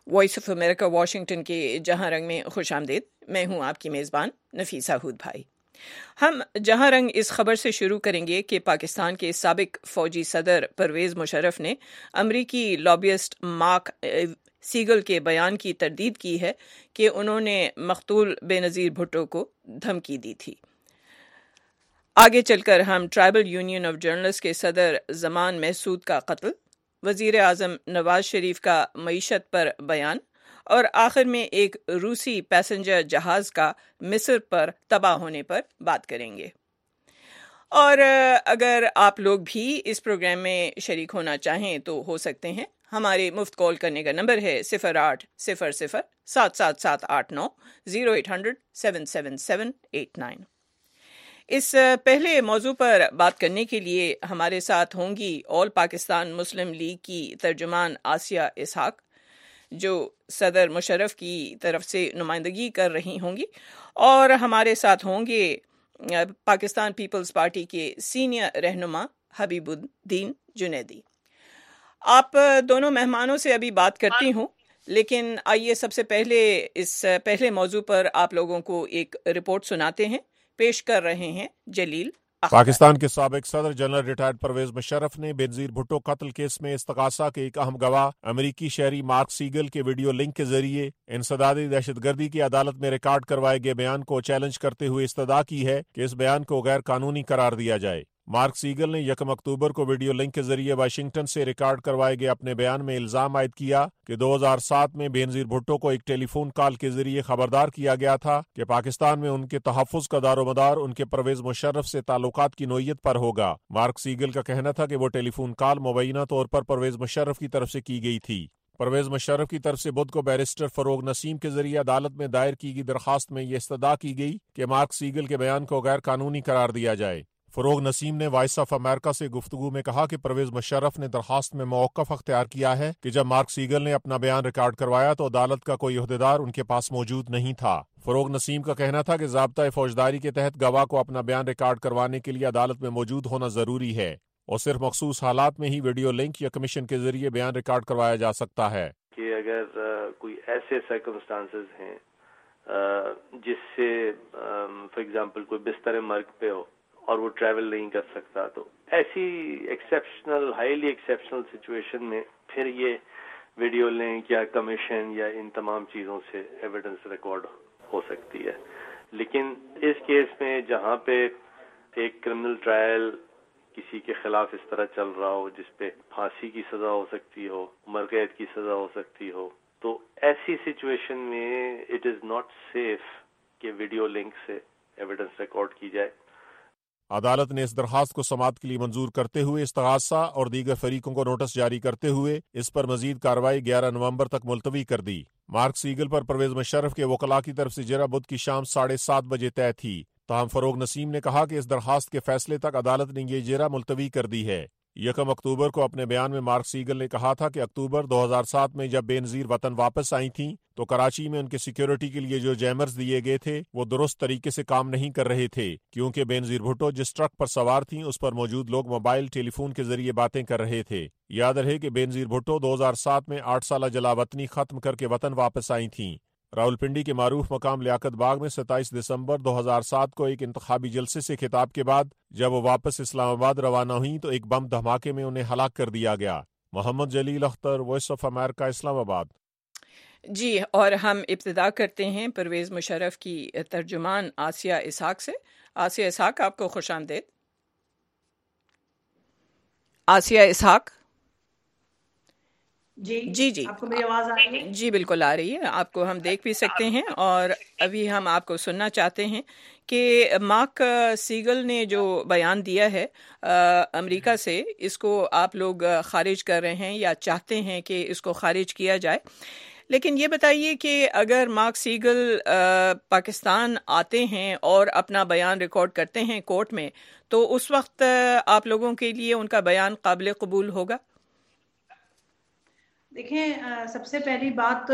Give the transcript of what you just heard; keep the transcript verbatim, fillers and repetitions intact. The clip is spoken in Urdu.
وائس آف امریکہ واشنگٹن کے جہاں رنگ میں خوش آمدید. میں ہوں آپ کی میزبان نفیسہ ہود بھائی. ہم جہاں رنگ اس خبر سے شروع کریں گے کہ پاکستان کے سابق فوجی صدر پرویز مشرف نے امریکی لابیسٹ مارک سیگل کے بیان کی تردید کی ہے کہ انہوں نے مقتول بے نظیر بھٹو کو دھمکی دی تھی. آگے چل کر ہم ٹرائبل یونین آف جرنلسٹ کے صدر زمان محسود کا قتل، وزیر اعظم نواز شریف کا معیشت پر بیان اور آخر میں ایک روسی پیسنجر جہاز کا مصر پر تباہ ہونے پر بات کریں گے. اور اگر آپ لوگ بھی اس پروگرام میں شریک ہونا چاہیں تو ہو سکتے ہیں. ہمارے مفت کال کرنے کا نمبر ہے صفر آٹھ صفر صفر سات سات سات آٹھ نو zero eight hundred seven seven seven eight nine. اس پہلے موضوع پر بات کرنے کے لیے ہمارے ساتھ ہوں گی آل پاکستان مسلم لیگ کی ترجمان آسیہ اسحاق، جو صدر مشرف کی طرف سے نمائندگی کر رہی ہوں گی، اور ہمارے ساتھ ہوں گے پاکستان پیپلز پارٹی کے سینئر رہنما حبیب الدین جنیدی. آپ دونوں مہمانوں سے ابھی بات کرتی ہوں، لیکن آئیے سب سے پہلے اس پہلے موضوع پر آپ لوگوں کو ایک رپورٹ سناتے ہیں. پیش کر رہے ہیں جلیل اختر. پاکستان کے سابق صدر جنرل ریٹائرڈ پرویز مشرف نے بینظیر بھٹو قتل کیس میں استغاثہ کے ایک اہم گواہ امریکی شہری مارک سیگل کے ویڈیو لنک کے ذریعے انسدادی دہشت گردی کی عدالت میں ریکارڈ کروائے گئے بیان کو چیلنج کرتے ہوئے استدعا کی ہے کہ اس بیان کو غیر قانونی قرار دیا جائے. مارک سیگل نے یکم اکتوبر کو ویڈیو لنک کے ذریعے واشنگٹن سے ریکارڈ کروائے گئے اپنے بیان میں الزام عائد کیا کہ دو ہزار سات میں بینظیر بھٹو کو ایک ٹیلی فون کال کے ذریعے خبردار کیا گیا تھا کہ پاکستان میں ان کے تحفظ کا دار و مدار ان کے پرویز مشرف سے تعلقات کی نوعیت پر ہوگا. مارک سیگل کا کہنا تھا کہ وہ ٹیلی فون کال مبینہ طور پر پرویز مشرف کی طرف سے کی گئی تھی. پرویز مشرف کی طرف سے بدھ کو بیرسٹر فروغ نسیم کے ذریعے عدالت میں دائر کی گئی درخواست میں یہ استدعا کی گئی کہ مارک سیگل کے بیان کو غیر قانونی قرار دیا جائے. فروغ نسیم نے وائس آف امریکہ سے گفتگو میں کہا کہ پرویز مشرف نے درخواست میں موقف اختیار کیا ہے کہ جب مارک سیگل نے اپنا بیان ریکارڈ کروایا تو عدالت کا کوئی عہدیدار ان کے پاس موجود نہیں تھا. فروغ نسیم کا کہنا تھا کہ ضابطۂ فوجداری کے تحت گواہ کو اپنا بیان ریکارڈ کروانے کے لیے عدالت میں موجود ہونا ضروری ہے اور صرف مخصوص حالات میں ہی ویڈیو لنک یا کمیشن کے ذریعے بیان ریکارڈ کروایا جا سکتا ہے. کہ اگر کوئی ایسے سرکمسٹانسز ہیں جس سے فار ایگزامپل کوئی بستر مرگ پہ ہو اور وہ ٹریول نہیں کر سکتا، تو ایسی ایکسیپشنل ہائیلی ایکسیپشنل سچویشن میں پھر یہ ویڈیو لنک یا کمیشن یا ان تمام چیزوں سے ایویڈنس ریکارڈ ہو سکتی ہے. لیکن اس کیس میں جہاں پہ ایک کرمنل ٹرائل کسی کے خلاف اس طرح چل رہا ہو جس پہ پھانسی کی سزا ہو سکتی ہو، عمر قید کی سزا ہو سکتی ہو، تو ایسی سچویشن میں اٹ از ناٹ سیف کہ ویڈیو لنک سے ایویڈنس ریکارڈ کی جائے. عدالت نے اس درخواست کو سماعت کے لیے منظور کرتے ہوئے استغاثہ اور دیگر فریقوں کو نوٹس جاری کرتے ہوئے اس پر مزید کارروائی گیارہ نومبر تک ملتوی کر دی. مارک سیگل پر پرویز مشرف کے وکلاء کی طرف سے جرہ بدھ کی شام ساڑھے سات بجے طے تھی. تاہم فروغ نسیم نے کہا کہ اس درخواست کے فیصلے تک عدالت نے یہ جرہ ملتوی کر دی ہے. یکم اکتوبر کو اپنے بیان میں مارک سیگل نے کہا تھا کہ اکتوبر دو ہزار سات میں جب بے نظیر وطن واپس آئی تھیں تو کراچی میں ان کے سیکیورٹی کے لیے جو جیمرز دیے گئے تھے وہ درست طریقے سے کام نہیں کر رہے تھے، کیونکہ بے نظیر بھٹو جس ٹرک پر سوار تھیں اس پر موجود لوگ موبائل ٹیلی فون کے ذریعے باتیں کر رہے تھے. یاد رہے کہ بے نظیر بھٹو دو ہزار سات میں آٹھ سالہ جلا وطنی ختم کر کے وطن واپس آئی تھیں. راولپنڈی کے معروف مقام لیاقت باغ میں ستائیس دسمبر دو ہزار سات کو ایک انتخابی جلسے سے خطاب کے بعد جب وہ واپس اسلام آباد روانہ ہوئیں تو ایک بم دھماکے میں انہیں ہلاک کر دیا گیا. Muhammad Jalil Akhtar, Voice of America, Islamabad. جی، اور ہم ابتدا کرتے ہیں پرویز مشرف کی ترجمان آسیہ اسحاق سے. آسیہ اسحاق، آپ کو خوش آمدید. آسیہ اسحاق. جی جی جی آپ کو میری آواز آ رہی ہے؟ جی بالکل آ رہی ہے. آپ کو ہم دیکھ بھی سکتے ہیں اور ابھی ہم آپ کو سننا چاہتے ہیں کہ مارک سیگل نے جو بیان دیا ہے امریکہ سے، اس کو آپ لوگ خارج کر رہے ہیں یا چاہتے ہیں کہ اس کو خارج کیا جائے. لیکن یہ بتائیے کہ اگر مارک سیگل پاکستان آتے ہیں اور اپنا بیان ریکارڈ کرتے ہیں کورٹ میں، تو اس وقت آپ لوگوں کے لیے ان کا بیان قابل قبول ہوگا؟ دیکھیں، سب سے پہلی بات